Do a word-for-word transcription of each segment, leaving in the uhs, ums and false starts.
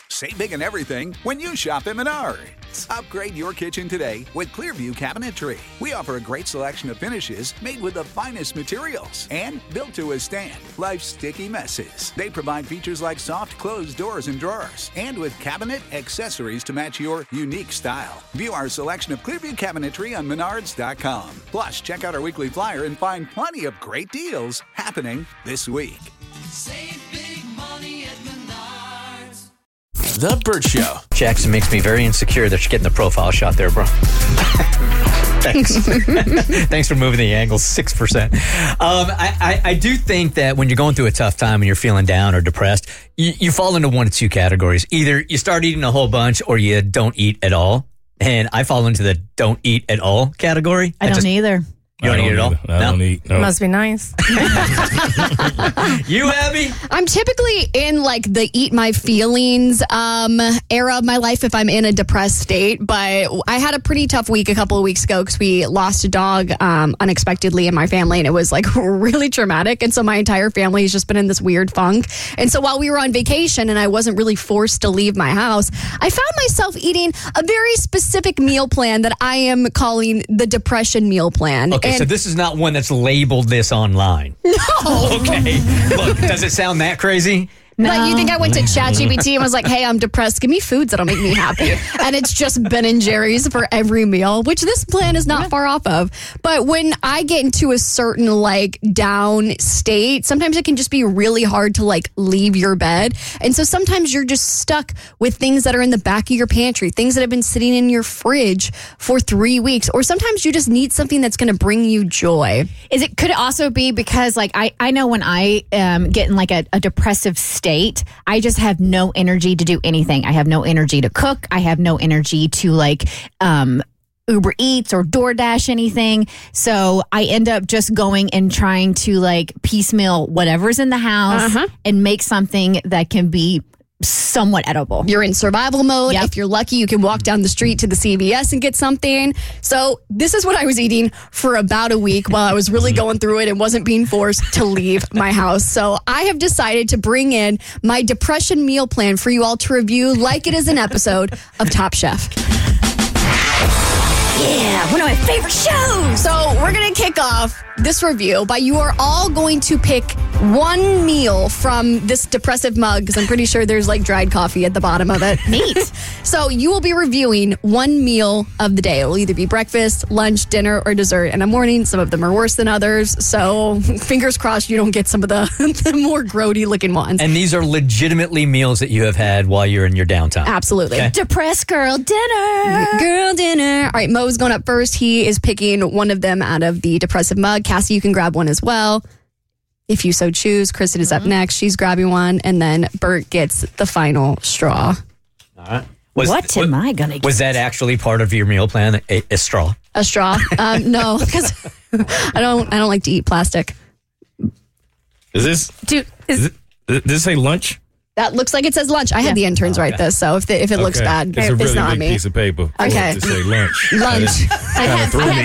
Save big on everything when you shop at Menards. Upgrade your kitchen today with Clearview Cabinetry. We offer a great selection of finishes made with the finest materials and built to withstand life's sticky messes. They provide features like soft closed doors and drawers, and with cabinet accessories to match your unique style. View our selection of Clearview Cabinetry on Menards dot com. Plus, check out our weekly flyer and find plenty of great deals happening this week. Save big money at Menards. The Burt Show. Jackson makes me very insecure that you're getting the profile shot there, bro. Thanks. Thanks for moving the angle six percent. Um, I, I, I do think that when you're going through a tough time and you're feeling down or depressed, you, you fall into one of two categories. Either you start eating a whole bunch or you don't eat at all. And I fall into the don't eat at all category. I, I don't just, either. You don't, don't eat at all? I no? don't eat. No. Must be nice. You, Abby? I'm typically in like the eat my feelings um, era of my life if I'm in a depressed state. But I had a pretty tough week a couple of weeks ago because we lost a dog um, unexpectedly in my family, and it was like really traumatic. And so my entire family has just been in this weird funk. And so while we were on vacation and I wasn't really forced to leave my house, I found myself eating a very specific meal plan that I am calling the depression meal plan. Okay. And so this is not one that's labeled this online. No. Okay. Look, does it sound that crazy? No. Like, you think I went to ChatGPT and was like, hey, I'm depressed. Give me foods that'll make me happy. And it's just Ben and Jerry's for every meal, which this plan is not far off of. But when I get into a certain like down state, sometimes it can just be really hard to like leave your bed. And so sometimes you're just stuck with things that are in the back of your pantry, things that have been sitting in your fridge for three weeks. Or sometimes you just need something that's going to bring you joy. Is it, could it also be because like I, I know when I um, get in like a, a depressive state, I just have no energy to do anything. I have no energy to cook. I have no energy to like um, Uber Eats or DoorDash anything. So I end up just going and trying to like piecemeal whatever's in the house uh-huh. and make something that can be somewhat edible. You're in survival mode. Yep. If you're lucky, you can walk down the street to the C V S and get something. So this is what I was eating for about a week while I was really going through it and wasn't being forced to leave my house. So I have decided to bring in my depression meal plan for you all to review like it is an episode of Top Chef. Yeah, one of my favorite shows. So we're going to kick off this review by you are all going to pick one meal from this depressive mug, because I'm pretty sure there's like dried coffee at the bottom of it. Neat. So you will be reviewing one meal of the day. It will either be breakfast, lunch, dinner, or dessert. And I'm warning, some of them are worse than others. So fingers crossed you don't get some of the, the more grody looking ones. And these are legitimately meals that you have had while you're in your downtime. Absolutely. Okay. Depressed girl dinner. Girl dinner. All right, Mo's going up first. He is picking one of them out of the depressive mug. Cassie, you can grab one as well, if you so choose. Kristen is up next. She's grabbing one. And then Bert gets the final straw. All right. Was, what am I going to get? Was that actually part of your meal plan, a, a straw? A straw? Um, no, because I don't I don't like to eat plastic. Is this, Dude, is it, does this say lunch? That looks like it says lunch. I had the interns Okay. write this, so if the, if it looks Okay. bad, It's a it's really not big me. piece of paper. for Okay. it to say lunch. Lunch. Kind of threw me.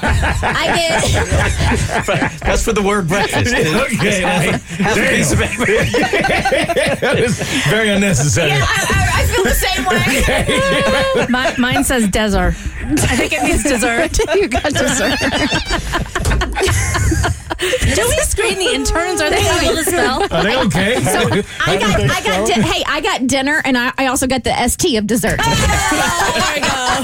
I get... That's for the word breakfast. Okay, like, Have a piece of paper. that was very unnecessary. I, I, I feel the same way. My, mine says desert. I think it means dessert. You got dessert. Do we screen the interns? Are they able to spell? Are they okay? So I got, I got, di- hey, I got dinner, and I, I also got the S T of dessert. There we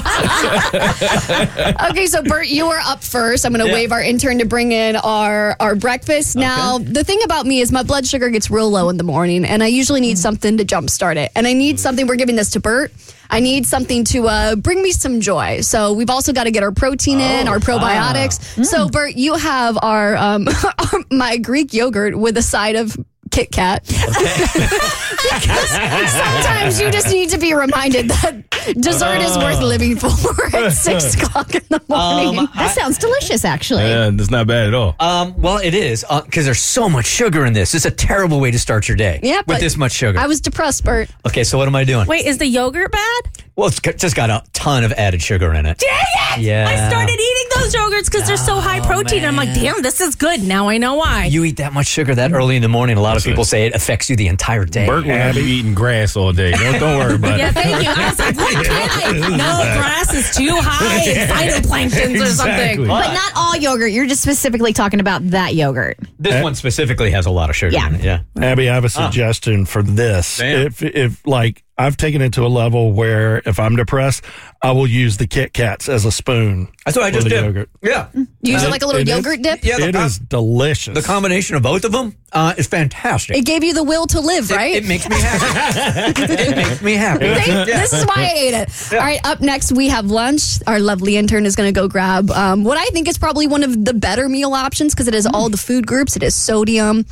go. Okay, so Bert, you are up first. I'm going to Yeah. wave our intern to bring in our, our breakfast. Now, the thing about me is my blood sugar gets real low in the morning, and I usually need something to jumpstart it. And I need something, we're giving this to Bert. I need something to uh, bring me some joy. So we've also got to get our protein in, our probiotics. Ah. So Bert, you have our, um, our my Greek yogurt with a side of Kit Kat. Because sometimes you just need to be reminded that dessert is worth living for at six o'clock in the morning. Um, That sounds delicious, actually. Yeah, that's not bad at all. Um, well, it is, because there's so much sugar in this. It's a terrible way to start your day Yeah, with but this much sugar. I was depressed, Bert. Okay, so what am I doing? Wait, is the yogurt bad? Well, it's got- just got a ton of added sugar in it. Dang it! Yeah. I started eating those those yogurts because they're so high protein. I'm like, damn, this is good. Now I know why. You eat that much sugar that early in the morning. A lot of people say it affects you the entire day. Bert will have you eating grass all day. Don't, don't worry about Yeah, it. thank you. I was like, what can I? No, grass is too high. Phytoplanktons or something. Exactly. But not all yogurt. You're just specifically talking about that yogurt. This one specifically has a lot of sugar Yeah. in it. Yeah. Abby, I have a suggestion for this. Damn. If, if like, I've taken it to a level where if I'm depressed, I will use the Kit Kats as a spoon. That's what I for just the did. Yogurt. Yeah. Use Uh, it like a little it is- yogurt dip. Yeah. The, It com- is delicious. the combination of both of them uh, is fantastic. It gave you the will to live, It- right? It, makes me happy. it makes me happy. See? Yeah. This is why I ate it. All right, up next we have lunch. Our lovely intern is going to go grab um, what I think is probably one of the better meal options because it has all the food groups. It has sodium,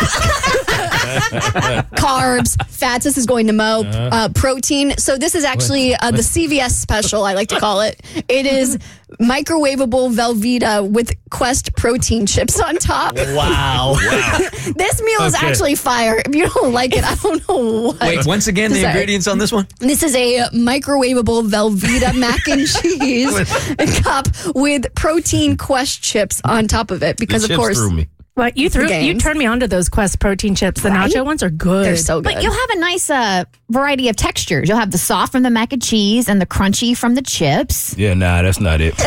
carbs, fats. This is going to Mo. Uh, protein. So this is actually uh, the C V S special, I like to call it. It is microwavable Velveeta with Quest protein chips on top. Wow. This meal is Okay. actually fire. If you don't like it, I don't know what. Wait, once again, the Sorry. ingredients on this one? This is a microwavable Velveeta mac and cheese cup with protein Quest chips on top of it because, The of chips course, threw me. What you threw? You games. turned me onto those Quest protein chips. The Right? nacho ones are good. they're so good. But you'll have a nice uh, variety of textures. You'll have the soft from the mac and cheese and the crunchy from the chips. Yeah, nah, that's not it.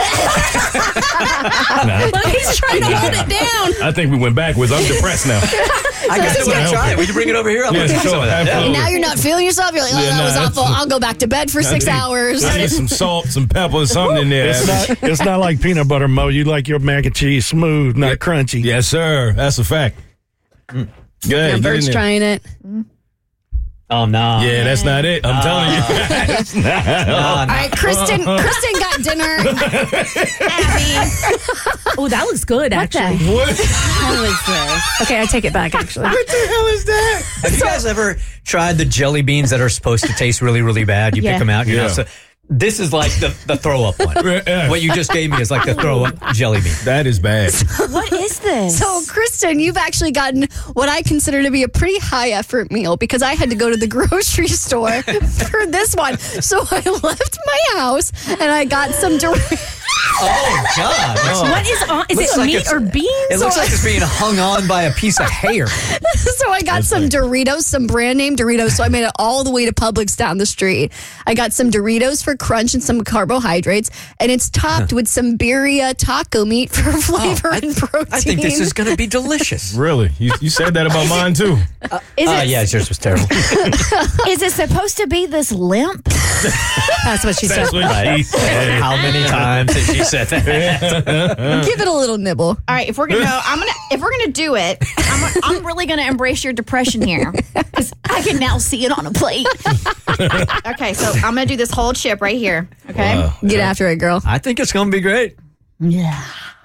Nah. Look, he's trying to hold it down. I think we went backwards. I'm depressed now. I got this to is try it. Would you bring it over here? I'll Yeah, let you sure, some of that. Yeah. absolutely. now you're not feeling yourself. You're like, oh, Yeah, that nah, was that's- awful. I'll go back to bed for six I need- hours. I need some salt, some pepper, something in there. It's not, it's not like peanut butter, Mo. You like your mac and cheese smooth, not crunchy. Yes, sir. That's a fact. Good. Yeah, get in Bert's there. trying it. Oh, no. Yeah, that's not it. I'm telling you. That's not- All right, Kristen. Kristen got dinner. Abby, Oh, that looks good, what the actually. hell What? is this? Okay, I take it back, actually. What the hell is that? Have you guys ever tried the jelly beans that are supposed to taste really, really bad? You Yeah. pick them out. You're Yeah. not so, this is like the, the throw up one. Yeah. What you just gave me is like the throw up jelly bean. That is bad. What is this? So, Kristen, you've actually gotten what I consider to be a pretty high effort meal because I had to go to the grocery store for this one. So I left my house and I got some Doritos. Oh, God. What is on? Is Looks it like meat it's- or beans? It looks So- like it's being hung on by a piece of hair. So I got some Doritos, some brand name Doritos. So I made it all the way to Publix down the street. I got some Doritos for crunch and some carbohydrates, and it's topped with some birria taco meat for flavor Oh, I, and protein. I think this is going to be delicious. Really? You, you said that about mine, too. is, Oh, it, yeah, yours was terrible. is it supposed to be this limp? That's what she said. That's what she said. How many times has she said that? Give it a little nibble. All right, if we're gonna, I'm gonna, if we're gonna do it, I'm, I'm really gonna embrace your depression here because I can now see it on a plate. Okay, so I'm gonna do this whole chip right here. Okay. Wow. Get after it, girl. I think it's going to be great. Yeah.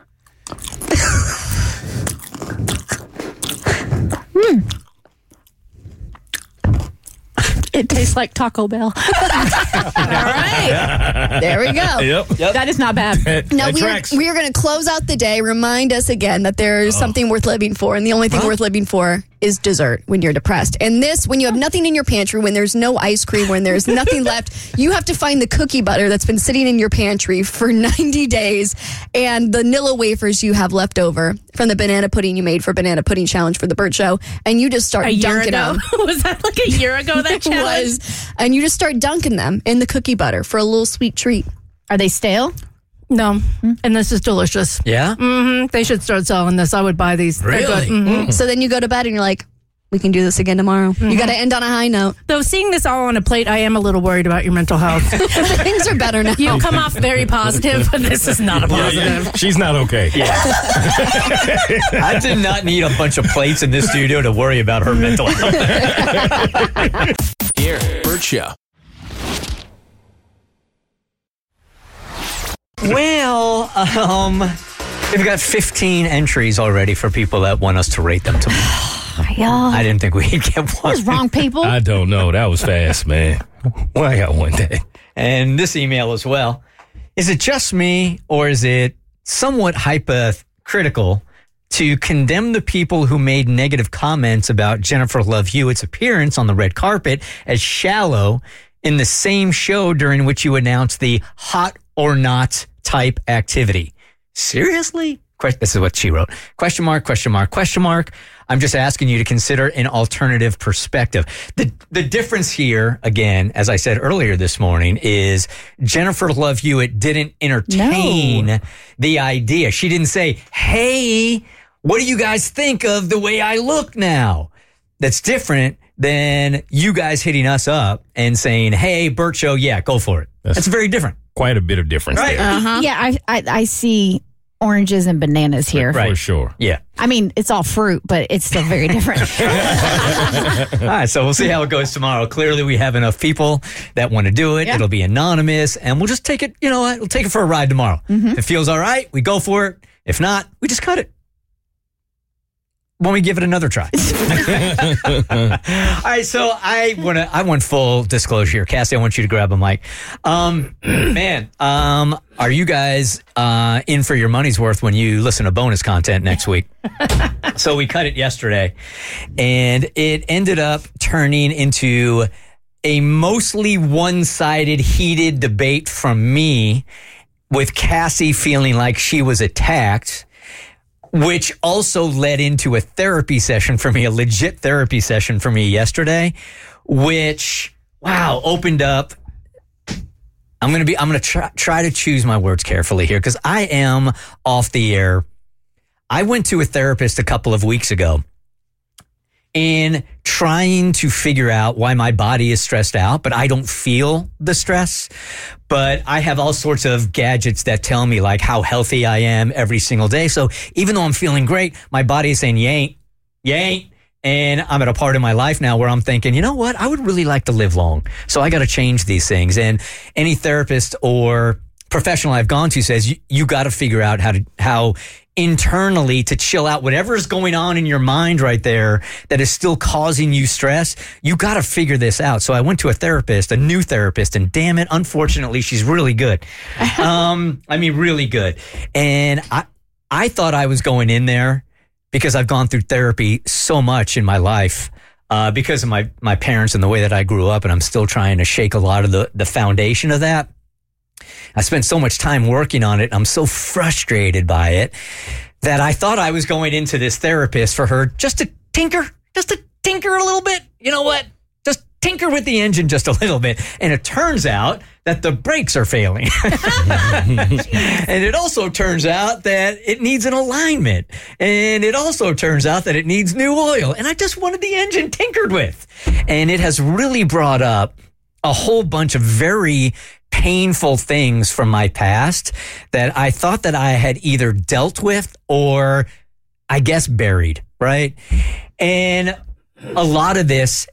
It tastes like Taco Bell. All right. There we go. Yep. That is not bad. That, Now that we are, tracks. we are going to close out the day. Remind us again that there's something worth living for, and the only thing worth living for is dessert when you're depressed. And this, when you have nothing in your pantry, when there's no ice cream, when there's nothing left, you have to find the cookie butter that's been sitting in your pantry for ninety days, and the Nilla wafers you have left over from the banana pudding you made for Banana Pudding Challenge for the Burt Show, and you just start A year dunking ago? them. Was that like a year ago that challenge? Was, and you just start dunking them in the cookie butter for a little sweet treat. Are they stale? No. And this is delicious. Yeah? Mm, they should start selling this. I would buy these. They're good. Really? Mhm. So then you go to bed and you're like, we can do this again tomorrow. You got to end on a high note. Though seeing this all on a plate, I am a little worried about your mental health. Things are better now. You come off very positive, but this is not a Yeah, positive. yeah. She's not okay. I did not need a bunch of plates in this studio to worry about her mental health. Here, Bert Show. Well, um, we've got fifteen entries already for people that want us to rate them tomorrow. Y'all, I didn't think we'd get one. what's wrong, people? I don't know. That was fast, man. Why I got one day? And this email as well. Is it just me, or is it somewhat hypocritical to condemn the people who made negative comments about Jennifer Love Hewitt's appearance on the red carpet as shallow in the same show during which you announced the hot or not type activity? Seriously? Que- This is what she wrote. Question mark, question mark, question mark. I'm just asking you to consider an alternative perspective. The the difference here, again, as I said earlier this morning, is Jennifer Love Hewitt didn't entertain No. the idea. She didn't say, hey, what do you guys think of the way I look now? That's different than you guys hitting us up and saying, hey, Bert Show, yeah, go for it. That's, That's very different. Quite a bit of difference Right. there. Uh-huh. Yeah, I, I I see oranges and bananas here. Right. For sure. Yeah. I mean, it's all fruit, but it's still very different. All right, so we'll see how it goes tomorrow. Clearly, we have enough people that want to do it. Yeah. It'll be anonymous, and we'll just take it, you know what? We'll take it for a ride tomorrow. If it feels all right, we go for it. If not, we just cut it. When we give it another try. All right, so I want to. I want full disclosure here, Cassie. I want you to grab a mic. Um, man, um, are you guys uh, in for your money's worth when you listen to bonus content next week? So we cut it yesterday, and it ended up turning into a mostly one-sided, heated debate from me, with Cassie feeling like she was attacked, which also led into a therapy session for me, a legit therapy session for me yesterday, which, wow, opened up. I'm going to be, I'm going to try, try to choose my words carefully here because I am off the air. I went to a therapist a couple of weeks ago in trying to figure out why my body is stressed out, but I don't feel the stress. But I have all sorts of gadgets that tell me like how healthy I am every single day. So even though I'm feeling great, my body is saying, you ain't, you ain't. And I'm at a part of my life now where I'm thinking, you know what? I would really like to live long. So I got to change these things. And any therapist or professional I've gone to says, you, you got to figure out how to, how internally to chill out whatever is going on in your mind right there that is still causing you stress. You got to figure this out. So I went to a therapist, a new therapist, and damn it, unfortunately, she's really good. um, I mean, really good. And I, I thought I was going in there because I've gone through therapy so much in my life. Uh, because of my, my parents and the way that I grew up, and I'm still trying to shake a lot of the, the foundation of that. I spent so much time working on it. I'm so frustrated by it that I thought I was going into this therapist for her just to tinker, just to tinker a little bit. You know what? Just tinker with the engine just a little bit. And it turns out that the brakes are failing. And it also turns out that it needs an alignment. And it also turns out that it needs new oil. And I just wanted the engine tinkered with. And it has really brought up a whole bunch of very painful things from my past that I thought that I had either dealt with or I guess buried, right? And a lot of this,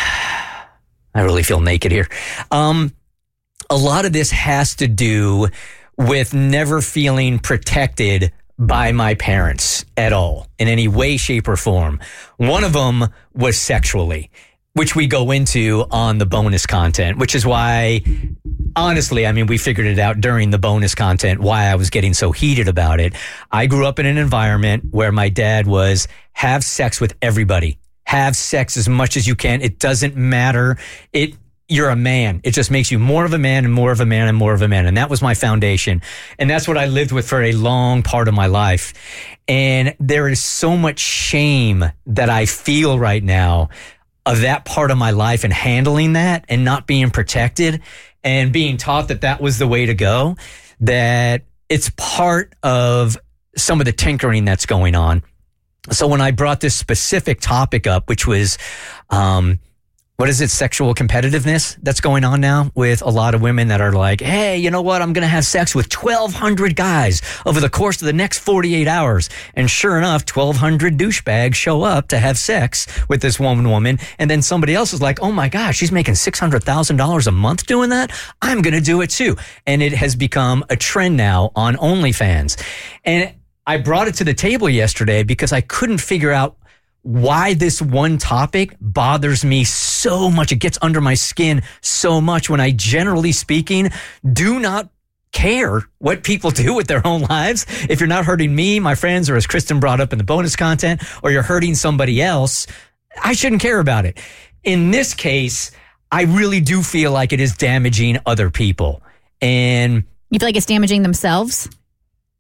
I really feel naked here. Um, a lot of this has to do with never feeling protected by my parents at all in any way, shape, or form. One of them was sexually, which we go into on the bonus content, which is why, honestly, I mean, we figured it out during the bonus content why I was getting so heated about it. I grew up in an environment where my dad was have sex with everybody. Have sex as much as you can. It doesn't matter. It you're a man. It just makes you more of a man and more of a man and more of a man. And that was my foundation. And that's what I lived with for a long part of my life. And there is so much shame that I feel right now of that part of my life and handling that and not being protected and being taught that that was the way to go, that it's part of some of the tinkering that's going on. So when I brought this specific topic up, which was, um, what is it, sexual competitiveness that's going on now with a lot of women that are like, hey, you know what? I'm going to have sex with twelve hundred guys over the course of the next forty-eight hours. And sure enough, twelve hundred douchebags show up to have sex with this woman woman. And then somebody else is like, oh my gosh, she's making six hundred thousand dollars a month doing that. I'm going to do it too. And it has become a trend now on OnlyFans. And I brought it to the table yesterday because I couldn't figure out why this one topic bothers me so much. It gets under my skin so much when I, generally speaking, do not care what people do with their own lives. If you're not hurting me, my friends, or as Kristen brought up in the bonus content, or you're hurting somebody else, I shouldn't care about it. In this case, I really do feel like it is damaging other people. And you feel like it's damaging themselves?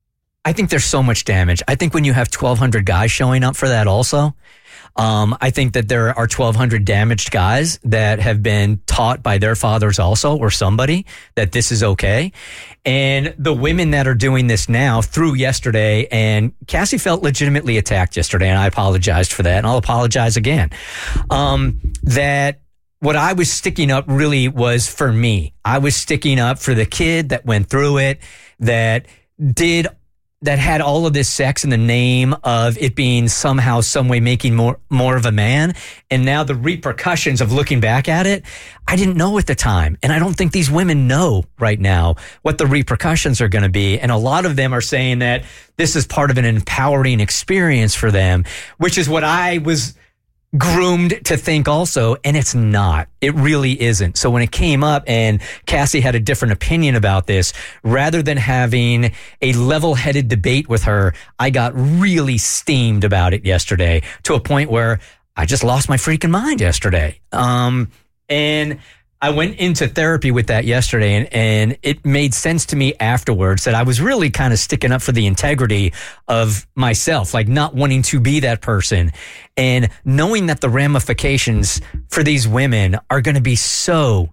I think there's so much damage. I think when you have twelve hundred guys showing up for that also, um, I think that there are twelve hundred damaged guys that have been taught by their fathers also or somebody that this is okay. And the women that are doing this now through yesterday, and Cassie felt legitimately attacked yesterday, and I apologized for that, and I'll apologize again. Um, that what I was sticking up really was for me. I was sticking up for the kid that went through it, that did that had all of this sex in the name of it being somehow, some way making more, more of a man. And now the repercussions of looking back at it, I didn't know at the time. And I don't think these women know right now what the repercussions are going to be. And a lot of them are saying that this is part of an empowering experience for them, which is what I was groomed to think also, and it's not. It really isn't. So when it came up and Cassie had a different opinion about this, rather than having a level-headed debate with her, I got really steamed about it yesterday to a point where I just lost my freaking mind yesterday. Um, and I went into therapy with that yesterday, and, and it made sense to me afterwards that I was really kind of sticking up for the integrity of myself, like not wanting to be that person, and knowing that the ramifications for these women are going to be so.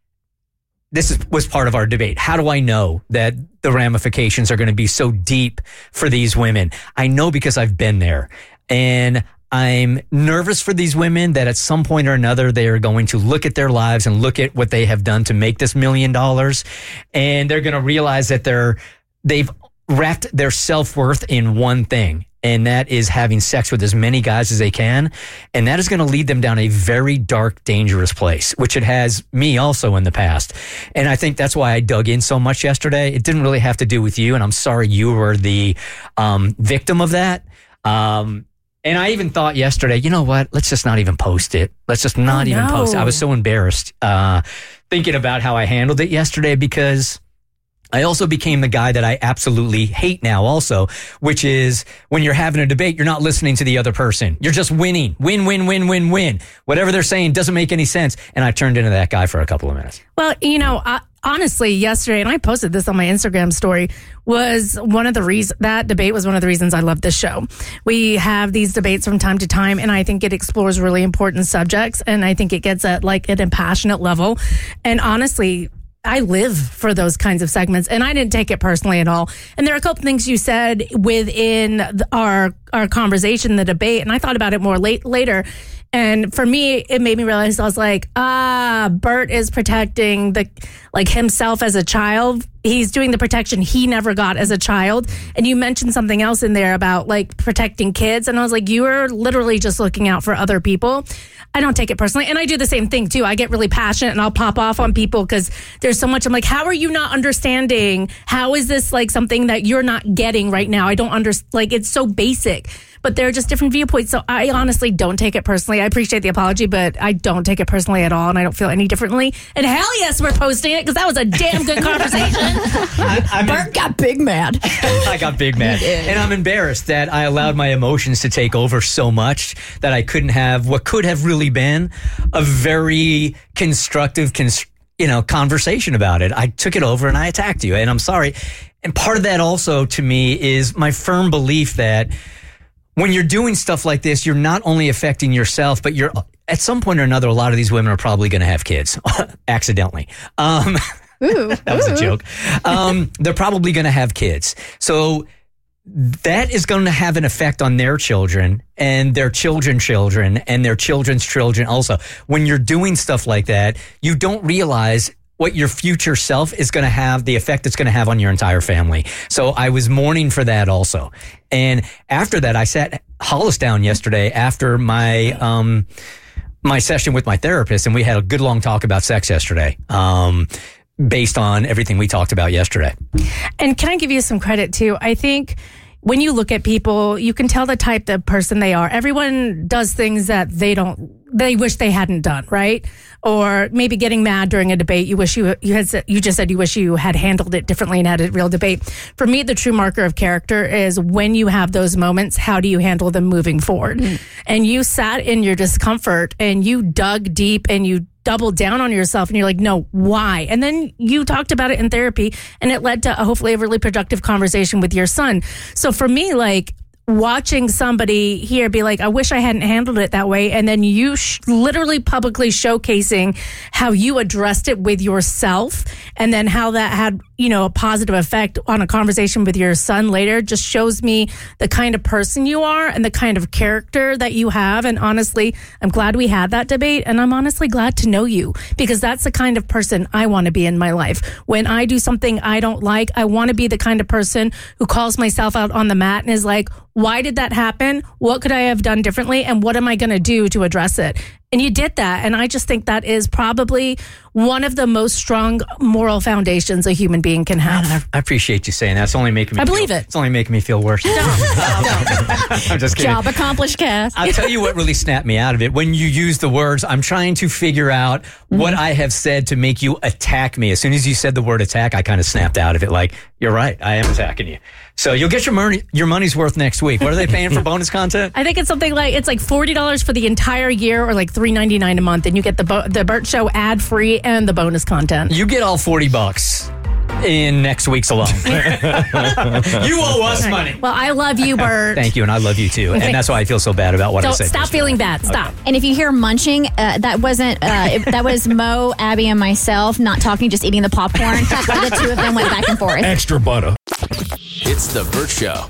This is, was part of our debate. How do I know that the ramifications are going to be so deep for these women? I know because I've been there, and I'm nervous for these women that at some point or another, they are going to look at their lives and look at what they have done to make this million dollars. And they're going to realize that they're, they've wrapped their self-worth in one thing. And that is having sex with as many guys as they can. And that is going to lead them down a very dark, dangerous place, which it has me also in the past. And I think that's why I dug in so much yesterday. It didn't really have to do with you. And I'm sorry you were the um, victim of that. Um, And I even thought yesterday, you know what? Let's just not even post it. Let's just not oh, even no. post it. I was so embarrassed uh, thinking about how I handled it yesterday, because I also became the guy that I absolutely hate now also, which is when you're having a debate, you're not listening to the other person. You're just winning. Win, win, win, win, win. Whatever they're saying doesn't make any sense. And I turned into that guy for a couple of minutes. Well, you know, I, honestly, yesterday, and I posted this on my Instagram story, was one of the reasons, that debate was one of the reasons I love this show. We have these debates from time to time, and I think it explores really important subjects, and I think it gets at like at a passionate level. And honestly, I live for those kinds of segments, and I didn't take it personally at all. And there are a couple things you said within the, our our conversation, the debate, and I thought about it more late, later. And for me, it made me realize, I was like, ah, Bert is protecting the like himself as a child. He's doing the protection he never got as a child. And you mentioned something else in there about like protecting kids. And I was like, you are literally just looking out for other people. I don't take it personally. And I do the same thing too. I get really passionate and I'll pop off on people because there's so much. I'm like, how are you not understanding? How is this like something that you're not getting right now? I don't understand. Like, it's so basic. But there are just different viewpoints. So I honestly don't take it personally. I appreciate the apology, but I don't take it personally at all. And I don't feel any differently. And hell yes, we're posting it because that was a damn good conversation. I, I'm Bert got big mad. I got big mad. And I'm embarrassed that I allowed my emotions to take over so much that I couldn't have what could have really been a very constructive, cons- you know, conversation about it. I took it over and I attacked you. And I'm sorry. And part of that also to me is my firm belief that when you're doing stuff like this, you're not only affecting yourself, but you're at some point or another, a lot of these women are probably going to have kids accidentally. Um, Ooh, that was ooh. a joke. Um, they're probably going to have kids. So that is going to have an effect on their children and their children's children and their children's children also. When you're doing stuff like that, you don't realize what your future self is going to have, the effect it's going to have on your entire family. So I was mourning for that also. And after that, I sat Hollis down yesterday after my um, my session with my therapist, and we had a good long talk about sex yesterday, um, based on everything we talked about yesterday. And can I give you some credit too? I think when you look at people, you can tell the type of person they are. Everyone does things that they don't they wish they hadn't done, right? Or maybe getting mad during a debate. You wish you you had said- you just said you wish you had handled it differently and had a real debate. For me, the true marker of character is when you have those moments, how do you handle them moving forward? Mm. And you sat in your discomfort and you dug deep and you doubled down on yourself and you're like, no, why? And then you talked about it in therapy and it led to a, hopefully a really productive conversation with your son. So for me, like, watching somebody here be like, I wish I hadn't handled it that way. And then you sh- literally publicly showcasing how you addressed it with yourself and then how that had, you know, a positive effect on a conversation with your son later just shows me the kind of person you are and the kind of character that you have. And honestly, I'm glad we had that debate. And I'm honestly glad to know you because that's the kind of person I want to be in my life. When I do something I don't like, I want to be the kind of person who calls myself out on the mat and is like, why did that happen? What could I have done differently? And what am I going to do to address it? And you did that. And I just think that is probably one of the most strong moral foundations a human being can have. Man, I, I appreciate you saying that. It's only making me I believe feel, it. It's only making me feel worse. No, no, I'm just kidding. Job accomplished, Cass. I'll tell you what really snapped me out of it. When you use the words, I'm trying to figure out mm-hmm. what I have said to make you attack me. As soon as you said the word attack, I kind of snapped out of it. Like, you're right. I am attacking you. So you'll get your money, your money's worth next week. What are they paying for bonus content? I think it's something like, it's like forty dollars for the entire year or like three ninety-nine a month. And you get the Bo- the Bert Show ad free and the bonus content. You get all forty bucks in next week's alone. You owe us money. Well, I love you, Bert. Thank you, and I love you too. And that's why I feel so bad about what Don't I said. stop feeling bad. Stop. Okay. And if you hear munching, uh, that wasn't, uh, it, that was Mo, Abby, and myself not talking, just eating the popcorn. The two of them went back and forth. Extra butter. It's The Bert Show.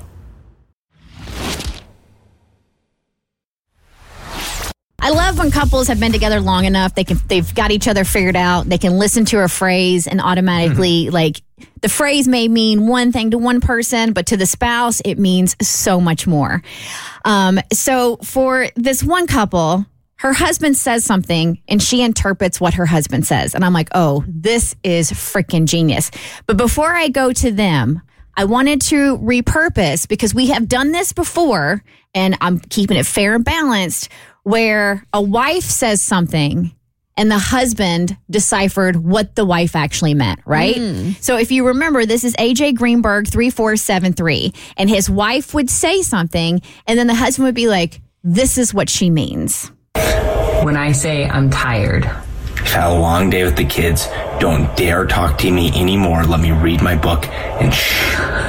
I love when couples have been together long enough, they can, they've got each other figured out. They can listen to a phrase and automatically, mm-hmm. like, the phrase may mean one thing to one person, but to the spouse, it means so much more. Um, so for this one couple, her husband says something and she interprets what her husband says. And I'm like, oh, this is freaking genius. But before I go to them, I wanted to repurpose because we have done this before and I'm keeping it fair and balanced where a wife says something and the husband deciphered what the wife actually meant, right? Mm. So if you remember, this is A J Greenberg three four seven three, and his wife would say something, and then the husband would be like, this is what she means. When I say I'm tired. I've had a long day with the kids. Don't dare talk to me anymore. Let me read my book and shh.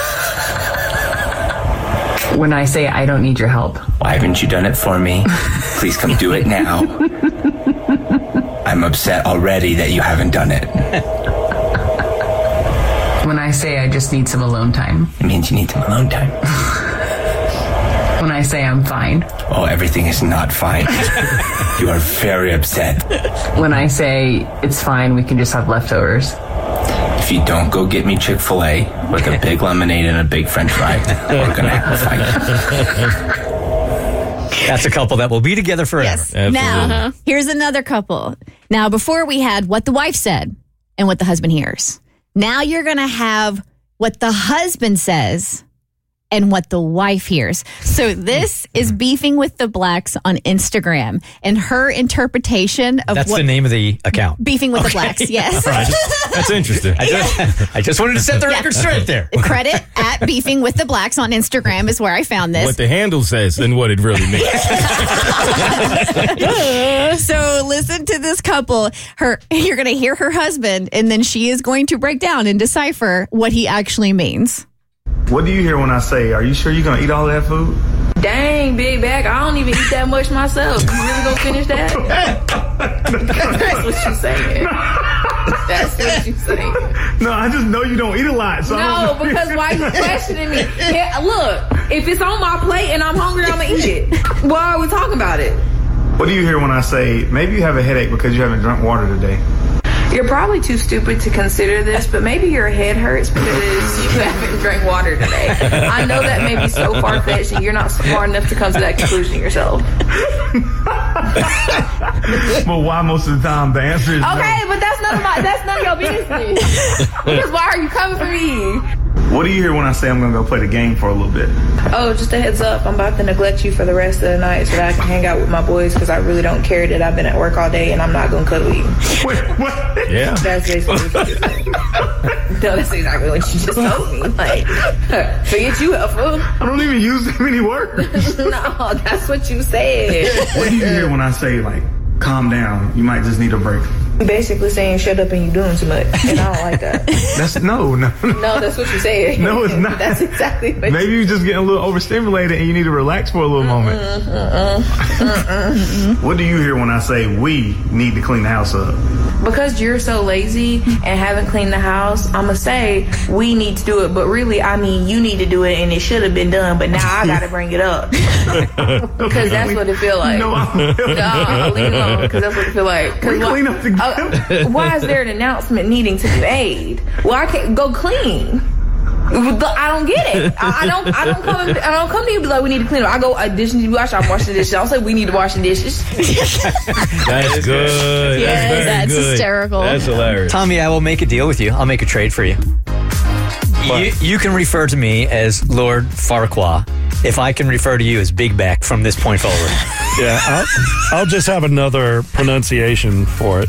When I say I don't need your help. Why haven't you done it for me? Please come do it now. I'm upset already that you haven't done it. When I say I just need some alone time. It means you need some alone time. When I say I'm fine. Oh, everything is not fine. You are very upset. When I say it's fine, we can just have leftovers. If you don't go get me Chick-fil-A with a big lemonade and a big French fry, we're going to have a fight. That's a couple that will be together forever. Yes. Now, uh-huh. here's another couple. Now, before we had what the wife said and what the husband hears. Now you're going to have what the husband says and what the wife hears. So this is Beefing with the Blacks on Instagram, and her interpretation of That's what, the name of the account. Beefing with okay. the Blacks, yes. Right. That's interesting. I just, I just wanted to set the record yeah. straight there. Credit at Beefing with the Blacks on Instagram is where I found this. What the handle says and what it really means. So listen to this couple. Her, you're going to hear her husband, and then she is going to break down and decipher what he actually means. What do you hear when I say, are you sure you're going to eat all that food? Dang, big bag. I don't even eat that much myself. You really going to finish that? That's what she's saying. That's what she's saying. No, I just know you don't eat a lot. So no, because why are you questioning me? Yeah, look, if it's on my plate and I'm hungry, I'm going to eat it. Why are we talking about it? What do you hear when I say, maybe you have a headache because you haven't drunk water today? You're probably too stupid to consider this, but maybe your head hurts because you haven't drank water today. I know that may be so far-fetched and you're not smart enough to come to that conclusion yourself. Well, why most of the time? The answer is okay, no. but that's none of my, that's none of your business. Because why are you coming for me? What do you hear when I say I'm going to go play the game for a little bit? Oh, just a heads up. I'm about to neglect you for the rest of the night so that I can hang out with my boys because I really don't care that I've been at work all day and I'm not going to cuddle you. Wait, what? Yeah. That's basically what you said. No, that's exactly what you just told me. Like, forget you, helpful. I don't even use that many words. No, that's what you said. What do you hear when I say, like, calm down, you might just need a break? Basically saying shut up and you doing too much. And I don't like that. That's no, no. No, that's what you said. No, it's not. That's exactly what Maybe you're just getting a little overstimulated and you need to relax for a little moment. Uh-uh, uh-uh. What do you hear when I say we need to clean the house up? Because you're so lazy and haven't cleaned the house, I'm going to say we need to do it. But really, I mean, you need to do it and it should have been done. But now I got to bring it up. Because that's what it feel like. No, I'm no, leave it alone because that's what it feel like. We why, clean up together. Uh, why is there an announcement needing to be made? Well, I can't go clean. I don't get it. I, I don't. I don't come. I don't come to you and be like, we need to clean up. I go, a dish needs to be washed. I'm washing the dishes. I'll say we need to wash the dishes. That's good. Yes, that's very that's good. hysterical. That's hilarious. Tommy, I will make a deal with you. I'll make a trade for you. You, you can refer to me as Lord Farquaad if I can refer to you as Big Back from this point forward. Yeah, I'll, I'll just have another pronunciation for it.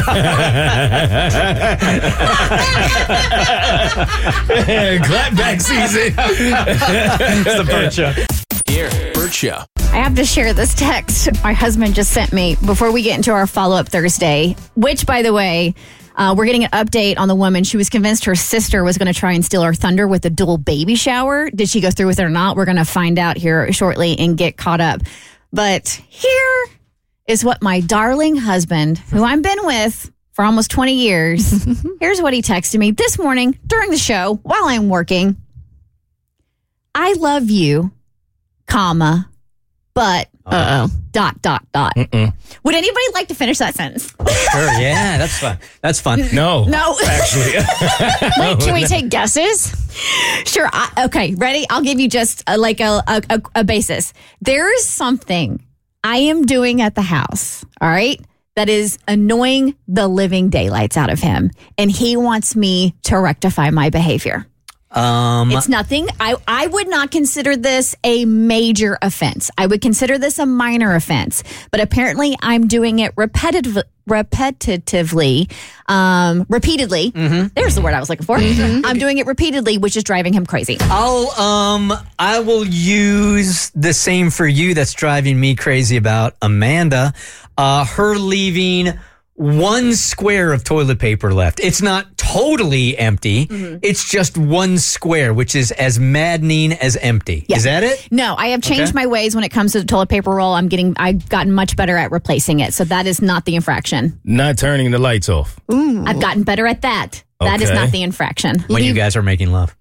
Clapback season. It's the Burt Show. Here, Burt Show. I have to share this text my husband just sent me before we get into our follow-up Thursday, which, by the way, uh, we're getting an update on the woman. She was convinced her sister was going to try and steal her thunder with a dual baby shower. Did she go through with it or not? We're going to find out here shortly and get caught up. But here is what my darling husband, who I've been with for almost twenty years, here's what he texted me this morning during the show while I'm working. I love you, comma, but uh-oh. dot, dot, dot. Mm-mm. Would anybody like to finish that sentence? Sure, yeah, that's fun. That's fun. No. No. Actually. Wait, can we take guesses? Sure. I, okay, ready? I'll give you just a, like a, a, a basis. There is something I am doing at the house, all right, that is annoying the living daylights out of him. And he wants me to rectify my behavior. Um, It's nothing. I, I would not consider this a major offense. I would consider this a minor offense. But apparently I'm doing it repetitive, repetitively, um, repeatedly. Mm-hmm. There's the word I was looking for. Mm-hmm. I'm doing it repeatedly, which is driving him crazy. I'll um I will use the same for you that's driving me crazy about Amanda. Uh, her leaving one square of toilet paper left. It's not totally empty. Mm-hmm. It's just one square, which is as maddening as empty. Yeah. Is that it? No, I have changed Okay. my ways when it comes to the toilet paper roll. I'm getting, I've gotten much better at replacing it. So that is not the infraction. Not turning the lights off. Ooh. I've gotten better at that. That is Okay. not the infraction. When you guys are making love.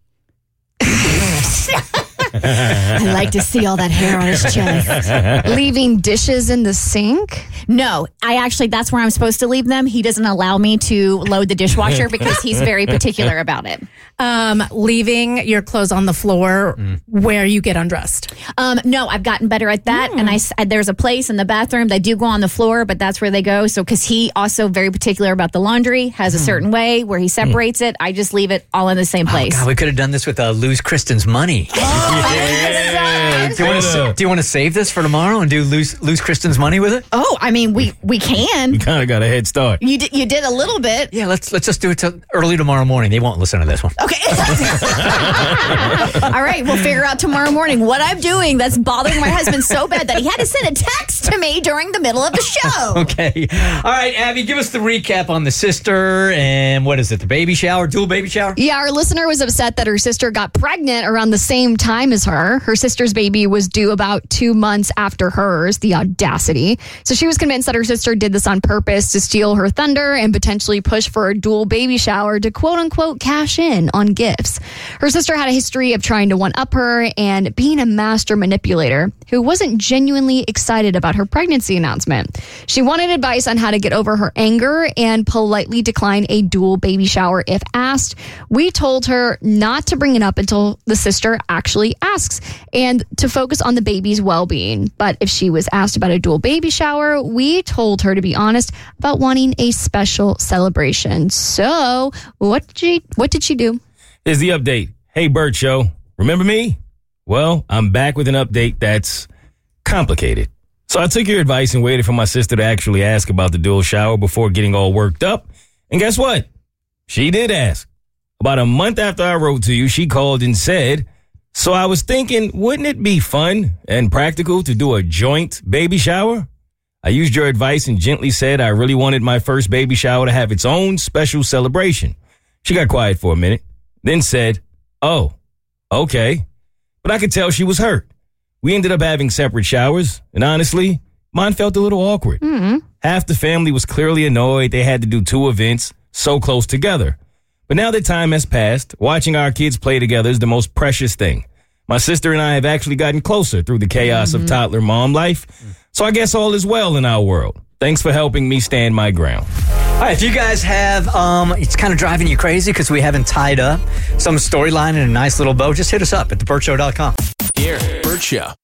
I like to see all that hair on his chest. Leaving dishes in the sink? No, I actually, that's where I'm supposed to leave them. He doesn't allow me to load the dishwasher because he's very particular about it. Um, leaving your clothes on the floor Mm. where you get undressed. Um, no, I've gotten better at that. And I, s- there's a place in the bathroom. They do go on the floor, but that's where they go. So, because he also very particular about the laundry, has a certain way where he separates it. I just leave it all in the same place. God, we could have done this with uh, lose Kristen's money. Yeah. Do you want to do you want to save this for tomorrow and do lose lose Kristen's money with it? Oh, I mean, we we can. You kind of got a head start. You did you did a little bit. Yeah, let's let's just do it till early tomorrow morning. They won't listen to this one. Okay. All right, we'll figure out tomorrow morning what I'm doing that's bothering my husband so bad that he had to send a text to me during the middle of the show. Okay. All right, Abby, give us the recap on the sister and what is it, the baby shower, dual baby shower? Yeah, our listener was upset that her sister got pregnant around the same time as her. Her sister's baby was due about two months after hers, the audacity. So she was convinced that her sister did this on purpose to steal her thunder and potentially push for a dual baby shower to quote unquote cash in on gifts. Her sister had a history of trying to one-up her and being a master manipulator who wasn't genuinely excited about her pregnancy announcement. She wanted advice on how to get over her anger and politely decline a dual baby shower if asked. We told her not to bring it up until the sister actually asks and to focus on the baby's well-being. But if she was asked about a dual baby shower, we told her to be honest about wanting a special celebration. So what did she, what did she do? Here's the update. Hey, Bert Show. Remember me? Well, I'm back with an update that's complicated. So I took your advice and waited for my sister to actually ask about the dual shower before getting all worked up. And guess what? She did ask. About a month after I wrote to you, she called and said, so I was thinking, wouldn't it be fun and practical to do a joint baby shower? I used your advice and gently said I really wanted my first baby shower to have its own special celebration. She got quiet for a minute, then said, oh, okay. But I could tell she was hurt. We ended up having separate showers, and honestly, mine felt a little awkward. Mm-hmm. Half the family was clearly annoyed they had to do two events so close together. But now that time has passed, watching our kids play together is the most precious thing. My sister and I have actually gotten closer through the chaos mm-hmm. of toddler mom life. So I guess all is well in our world. Thanks for helping me stand my ground. All right, if you guys have, um, it's kind of driving you crazy because we haven't tied up some storyline in a nice little bow, just hit us up at the bert show dot com. Here, Bert Show.